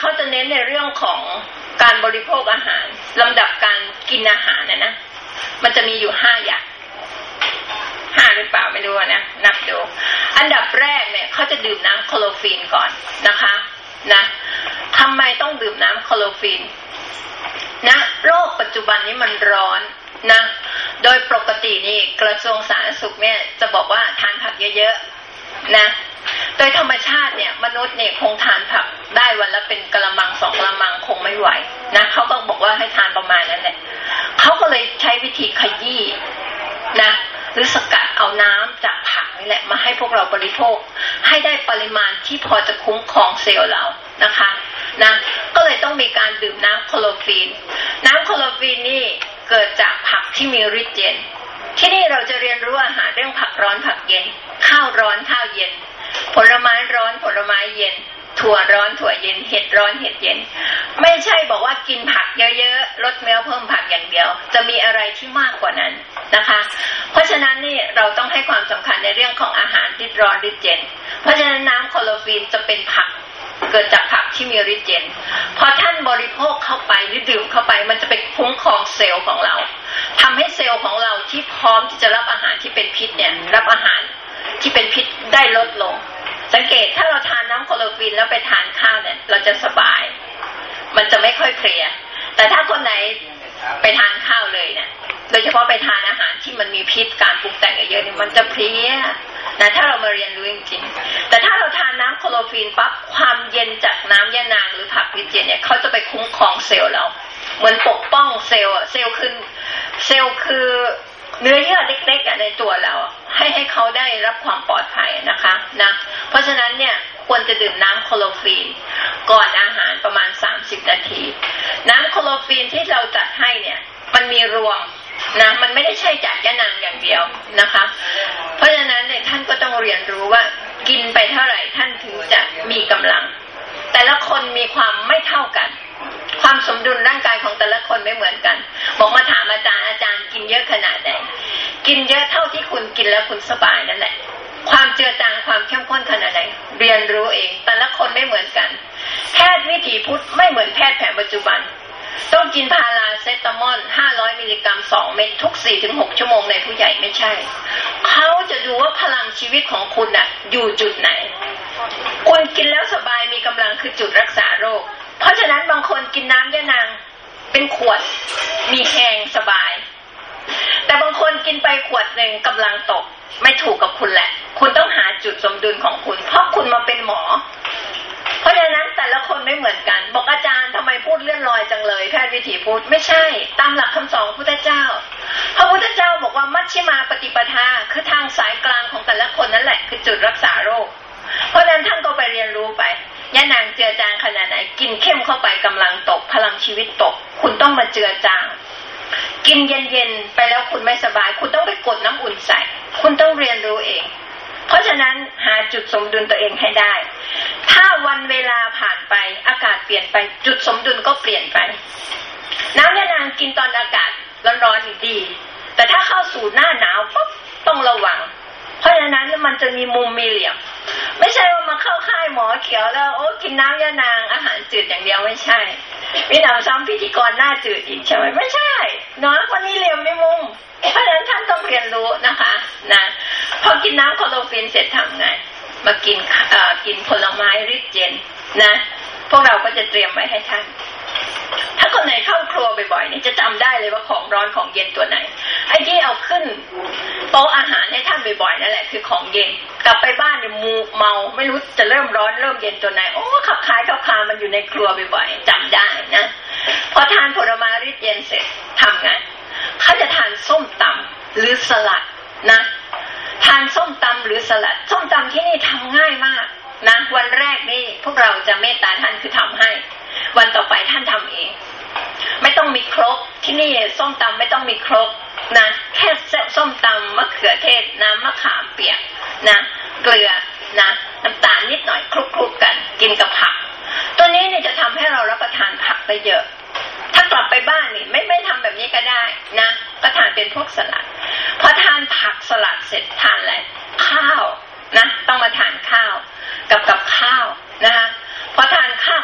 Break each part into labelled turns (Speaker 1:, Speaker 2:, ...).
Speaker 1: เขาจะเน้นในเรื่องของการบริโภคอาหารลำดับการกินอาหารนะมันจะมีอยู่5 อย่าง5หรือเปล่าไม่รู้นะนับดูอันดับแรกเนี่ยเขาจะดื่มน้ำโคโลฟีนก่อนนะคะนะทำไมต้องดื่มน้ำโคโลฟีนนะโลกปัจจุบันนี้มันร้อนนะโดยปกตินี่กระทรวงสาธารณสุขเนี่ยจะบอกว่าทานผักเยอะๆนะโดยธรรมชาติเนี่ยมนุษย์เนี่ยคงทานผักได้วันละเป็นกะละมัง2 กะละมังคงไม่ไหวนะเขาก็บอกว่าให้ทานประมาณนั้นแหละเขาก็เลยใช้วิธีขยี้นะหรือสกัดเอาน้ำจากผักนี่แหละมาให้พวกเราบริโภคให้ได้ปริมาณที่พอจะคุ้มครองเซลล์เรานะคะนะก็เลยต้องมีการดื่มน้ำโคโลฟีนน้ำโคโลฟีนนี่เกิดจากผักที่มีฤทธิ์เย็นที่นี่เราจะเรียนรู้อาหารเรื่องผักร้อนผักเย็นข้าวร้อนข้าวเย็นผลไม้ร้อนผลไม้เย็นถั่วร้อนถั่วเย็นเห็ดร้อนเห็ดเย็นไม่ใช่บอกว่ากินผักเยอะๆลดเนื้อเพิ่มผักอย่างเดียวจะมีอะไรที่มากกว่านั้นนะคะเพราะฉะนั้นนี่เราต้องให้ความสำคัญในเรื่องของอาหารฤทธิ์ร้อนฤทธิ์เย็นเพราะฉะนั้นน้ำโคโลฟีนจะเป็นผักเกิดจากผักที่มีฤทธิ์เย็นพอท่านบริโภคเข้าไปหรือดื่มเข้าไปมันจะไปคุ้มครองเซลล์ของเราทำให้เซลล์ของเราที่พร้อมที่จะรับอาหารที่เป็นพิษเนี่ยรับอาหารที่เป็นพิษได้ลดลงสังเกตถ้าเราทานน้ำโคโลฟีนแล้วไปทานข้าวเนี่ยเราจะสบายมันจะไม่ค่อยเพลียแต่ถ้าคนไหนไปทานข้าวเลยเนี่ยโดยเฉพาะไปทานอาหารที่มันมีพิษการปรุงแต่งเยอะๆเนี่ยมันจะเพลียนะถ้าเรามาเรียนรู้จริงๆแต่ถ้าเราทานน้ำโคโลฟีนปั๊บความเย็นจากน้ำยะนางหรือผักวิเจนเนี่ยเขาจะไปคุ้มครองเซลล์เราเหมือนปกป้องเซลล์เซลล์คือเนื้อเยื่อเล็กๆในตัวเราให้เขาได้รับความปลอดภัยนะคะนะเพราะฉะนั้นเนี่ยควรจะดื่มน้ำโคโลฟีนก่อนอาหารประมาณ30 นาทีน้ำโคโลฟีนที่เราจัดให้เนี่ยมันมีรวมนะมันไม่ได้ใช่จากยะนางอย่างเดียวนะคะเพราะฉะนั้นเนี่ยท่านก็ต้องเรียนรู้ว่ากินไปเท่าไหร่ท่านถึงจะมีกำลังแต่ละคนมีความไม่เท่ากันความสมดุลร่างกายของแต่ละคนไม่เหมือนกันบอกมาถามอาจารย์กินเยอะขนาดไหนกินเยอะเท่าที่คุณกินแล้วคุณสบายนั่นแหละความเจือจางความเข้มข้นขนาดไหนเรียนรู้เองแต่ละคนไม่เหมือนกันแพทย์วิถีพุทธไม่เหมือนแพทย์แผนปัจจุบันต้องกินพาราเซตามอล500 มิลลิกรัม2 เม็ดทุก 4-6 ชั่วโมงในผู้ใหญ่ไม่ใช่เขาจะดูว่าพลังชีวิตของคุณน่ะอยู่จุดไหนคุณกินแล้วสบายมีกำลังคือจุดรักษาโรคเพราะฉะนั้นบางคนกินน้ำยะนางเป็นขวดมีแห้งสบายแต่บางคนกินไปขวดหนึ่งกำลังตกไม่ถูกกับคุณแหละคุณต้องหาจุดสมดุลของคุณเพราะคุณมาเป็นหมอเพราะฉะนั้นแต่ละคนไม่เหมือนกันบอกอาจารย์ทำไมพูดเลื่อนลอยจังเลยแพทย์วิถีพุทธไม่ใช่ตามหลักคำสอนพระพุทธเจ้าพระพุทธเจ้าบอกว่ามัชฌิมาปฏิปทาคือทางสายกลางของแต่ละคนนั่นแหละคือจุดรักษาโรคเพราะฉะนั้นท่านก็ไปเรียนรู้ไปยะนางเจือจางขนาดไหนกินเข้มเข้าไปกำลังตกพลังชีวิตตกคุณต้องมาเจือจางกินเย็นๆไปแล้วคุณไม่สบายคุณต้องไปกดน้ำอุ่นใส่คุณต้องเรียนรู้เองเพราะฉะนั้นหาจุดสมดุลตัวเองให้ได้ถ้าวันเวลาผ่านไปอากาศเปลี่ยนไปจุดสมดุลก็เปลี่ยนไปน้ำยะนางกินตอนอากาศร้อนๆดีแต่ถ้าเข้าสู่หน้าหนาวปุ๊บต้องระวังเพราะฉะนั้นมันจะมีมุมมีเหลี่ยมไม่ใช่ว่ามาเข้าค่ายหมอเขียวแล้วโอ้กินน้ำยะนางอาหารจืดอย่างเดียวไม่ใช่มีหนำซ้ำพิธีกรหน้าจืดอีกใช่ไหมไม่ใช่เนาะคนนี้เหลี่ยมไม่มุมเพราะฉะนั้นท่านต้องเรียนรู้นะคะนะพอกินน้ำโคโลฟีนเสร็จทำไงมากินผลไม้ฤทธิ์เย็นนะพวกเราก็จะเตรียมไว้ให้ท่านถ้าคนไหนเข้าครัวบ่อยๆนี่จะจำได้เลยว่าของร้อนของเย็นตัวไหนไอ้ที่เอาขึ้นโต๊ะอาหารให้ท่านบ่อยๆนั่นแหละคือของเย็นกลับไปบ้านเนี่ยเมาไม่รู้จะเริ่มร้อนเริ่มเย็นตัวไหนโอ้ขับคายมันอยู่ในครัวบ่อยๆจำได้นะพอทานผลไม้ฤทธิ์เย็นเสร็จทำไงเขาจะทานส้มตำหรือสลัดนะทานส้มตำหรือสลัดส้มตำที่นี่ทำง่ายมากนะวันแรกนี่พวกเราจะเมตตาท่านคือทำให้วันต่อไปท่านทำเองไม่ต้องมีครกที่นี่ส้มตำไม่ต้องมีครกนะแค่ส้มตำมะเขือเทศน้ำมะขามเปียกนะเกลือนะน้ำตาลนิดหน่อยคลุกๆกันกินกับผักตัวนี้เนี่ยจะทำให้เรารับประทานผักได้เยอะถ้ากลับไปบ้านนี่ไม่ทำแบบนี้ก็ได้นะก็ทานเป็นพวกสลัดพอทานผักสลัดเสร็จทานอะไรข้าวนะต้องมาทานข้าวกับข้าวนะคะพอทานข้าว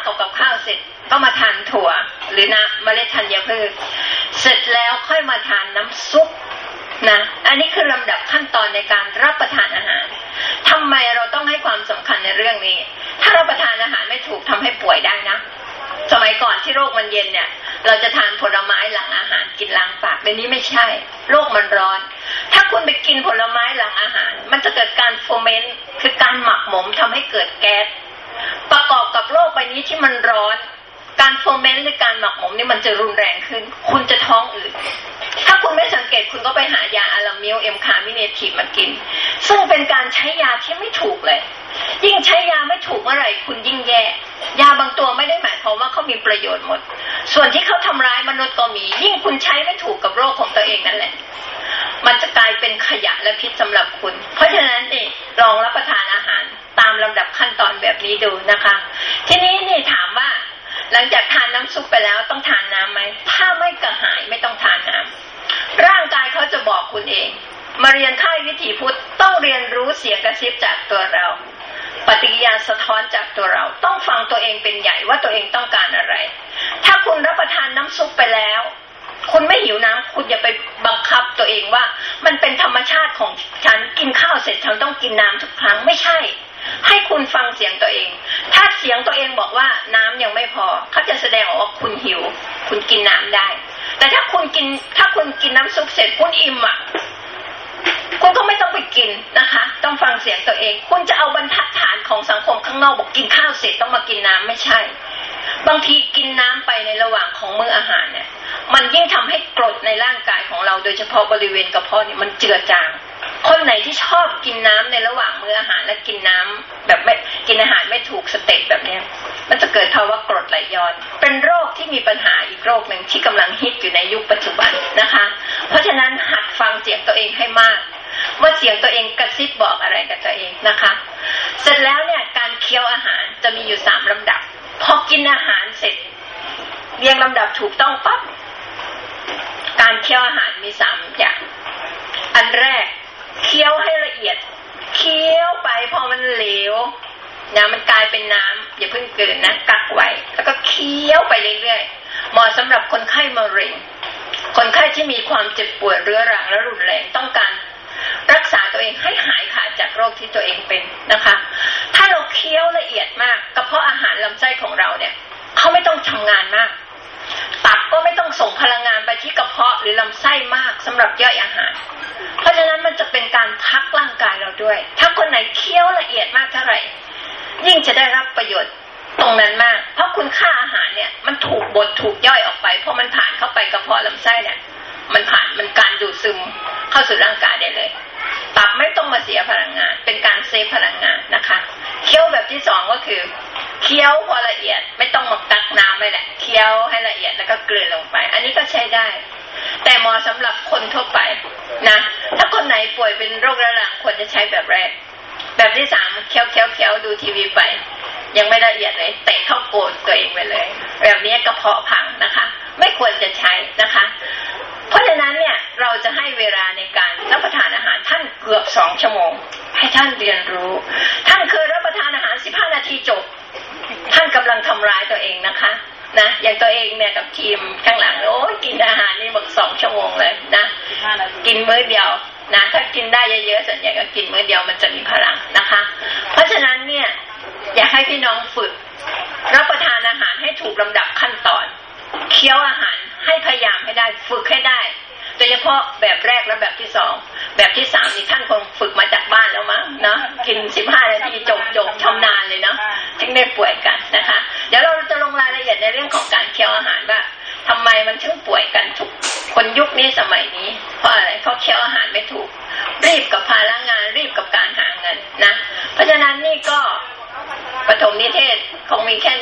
Speaker 1: กับข้าวเสร็จก็มาทานถั่วหรือน้ำเมล็ดธัญพืชเสร็จแล้วค่อยมาทานน้ำซุปนะอันนี้คือลำดับขั้นตอนในการรับประทานอาหารทำไมเราต้องให้ความสำคัญในเรื่องนี้ถ้ารับประทานอาหารไม่ถูกทำให้ป่วยได้นะสมัยก่อนที่โรคมันเย็นเนี่ยเราจะทานผลไม้หลังอาหารกินล้างปากเดี๋ยวนี้ไม่ใช่โรคมันร้อนถ้าคุณไปกินผลไม้หลังอาหารมันจะเกิดการเฟอร์เมนต์คือการหมักหมมทำให้เกิดแก๊สประกอบกับโรคใบนี้ที่มันร้อนการเฟอร์เมนต์หรือการหมักหมมนี่มันจะรุนแรงขึ้นคุณจะท้องอืดถ้าคุณไม่สังเกตคุณก็ไปหายาอะลามิลเอ็มคาร์มิเนทีฟมากินซึ่งเป็นการใช้ยาที่ไม่ถูกเลยยิ่งใช้ยาไม่ถูกเมื่อไหร่คุณยิ่งแย่ยาบางตัวไม่ได้หมายความว่าเขามีประโยชน์หมดส่วนที่เขาทำร้ายมนุษย์ก็มียิ่งคุณใช้ไม่ถูกกับโรคของตัวเองนั่นแหละมันจะกลายเป็นขยะและพิษสำหรับคุณเพราะฉะนั้นนี่ลองรับประทานอาหารตามลำดับขั้นตอนแบบนี้ดูนะคะทีนี้นี่ถามว่าหลังจากทานน้ำซุปไปแล้วต้องทานน้ำไหมถ้าไม่กระหายไม่ต้องทานน้ำร่างกายเขาจะบอกคุณเองมาเรียนค่ายวิถีพุทธต้องเรียนรู้เสียงกระซิบจากตัวเราปฏิกิริยาสะท้อนจากตัวเราต้องฟังตัวเองเป็นใหญ่ว่าตัวเองต้องการอะไรถ้าคุณรับประทานน้ำซุปไปแล้วคุณไม่หิวน้ำคุณอย่าไปบังคับตัวเองว่ามันเป็นธรรมชาติของฉันกินข้าวเสร็จฉันต้องกินน้ำทุกครั้งไม่ใช่ให้คุณฟังเสียงตัวเองถ้าเสียงตัวเองบอกว่าน้ำยังไม่พอเขาจะแสดงออกว่าคุณหิวคุณกินน้ำได้แต่ถ้าคุณกินน้ำซุปเสร็จคุณอิ่มอ่ะคุณก็ไม่ต้องไปกินนะคะต้องฟังเสียงตัวเองคุณจะเอาบรรทัดฐานของสังคมข้างนอกบอกกินข้าวเสร็จต้องมากินน้ำไม่ใช่บางทีกินน้ำไปในระหว่างของมื้ออาหารเนี่ยมันยิ่งทำให้กรดในร่างกายของเราโดยเฉพาะบริเวณกระเพาะเนี่ยมันเจือจางคนไหนที่ชอบกินน้ำในระหว่างมื้ออาหารและกินน้ำแบบไม่กินอาหารไม่ถูกสเต็ปแบบนี้มันจะเกิดภาวะกรดไหลย้อนเป็นโรคที่มีปัญหาอีกโรคหนึ่งที่กำลังฮิตอยู่ในยุคปัจจุบันนะคะเพราะฉะนั้นหัดฟังเสียงตัวเองให้มากว่าเสียงตัวเองกระซิบบอกอะไรกับตัวเองนะคะเสร็จแล้วเนี่ยการเคี้ยวอาหารจะมีอยู่3ลำดับพอกินอาหารเสร็จเรียงลำดับถูกต้องปั๊บการเคี้ยวอาหารมี3อย่างอันแรกเคี้ยวให้ละเอียดเคี้ยวไปพอมันเหลวนะมันกลายเป็นน้ำอย่าเพิ่งเกินนะกักไว้แล้วก็เคี้ยวไปเรื่อยๆเหมาะสำหรับคนไข้มะเร็งคนไข้ที่มีความเจ็บปวดเรื้อรังและรุนแรงต้องการรักษาตัวเองให้หายขาดจากโรคที่ตัวเองเป็นนะคะถ้าเราเคี้ยวละเอียดมากกระเพาะอาหารลำไส้ของเราเนี่ยเขาไม่ต้องทำงานมากตับก็ไม่ต้องส่งพลังงานไปที่กระเพาะหรือลำไส้มากสำหรับย่อยอาหารเพราะฉะนั้นมันจะเป็นการพักร่างกายเราด้วยถ้าคนไหนเคี้ยวละเอียดมากเท่าไหร่ยิ่งจะได้รับประโยชน์ตรงนั้นมากเพราะคุณค่าอาหารเนี่ยมันถูกบดถูกย่อยออกไปเพราะมันผ่านเข้าไปกระเพาะลำไส้เนี่ยมันการดูดซึมเข้าสู่ร่างกายได้เลยตับไม่ต้องมาเสียพลังงานเป็นการเซฟพลังงานนะคะเคี้ยวแบบที่2ก็คือเคี้ยวพอละเอียดไม่ต้องมากักน้ำไปแหละเคี้ยวให้ละเอียดแล้วก็กลืนลงไปอันนี้ก็ใช้ได้แต่เหมาะสำหรับคนทั่วไปนะถ้าคนไหนป่วยเป็นโรคเรื้อรังควรจะใช้แบบแรกแบบที่3เคี้ยวดูทีวีไปยังไม่ละเอียดเลยเตะเข้าโกนตัวเองไปเลยแบบนี้กระเพาะพังนะคะไม่ควรจะใช้นะคะเพราะฉะนั้นเนี่ยเราจะให้เวลาในการรับประทานอาหารท่านเกือบ2 ชั่วโมงให้ท่านเรียนรู้ท่านเคยรับประทานอาหาร15 นาทีจบท่านกำลังทำร้ายตัวเองนะคะนะอย่างตัวเองเนี่ยกับทีมข้างหลังโอ้ยกินอาหารนี่บอก2 ชั่วโมงเลยนะกินมื้อเดียวนะถ้ากินได้เยอะๆส่วนใหญ่ก็กินมื้อเดียวมันจะมีพลังนะคะเพราะฉะนั้นเนี่ยอยากให้พี่น้องฝึกรับประทานอาหารให้ถูกลำดับขั้นตอนเคี้ยวอาหารให้พยายามให้ได้ฝึกให้ได้โดยเฉพาะแบบแรกและแบบที่2แบบที่3นี่ท่านคงฝึกมาจากบ้านแล้วมั้งเนาะกิน15 นาทีจบชำนาญเลยเนาะถึงได้ป่วยกันนะคะเดี๋ยวเราจะลงรายละเอียดในเรื่องของการเคี้ยวอาหารว่าทำไมมันถึงป่วยกันทุกคนยุคนี้สมัยนี้เพราะอะไรเขาเคี้ยวอาหารไม่ถูกรีบกับภาระงานรีบกับการหาเงินนะเพราะฉะนั้นนี่ก็ปฐมนิเทศคงมีแค่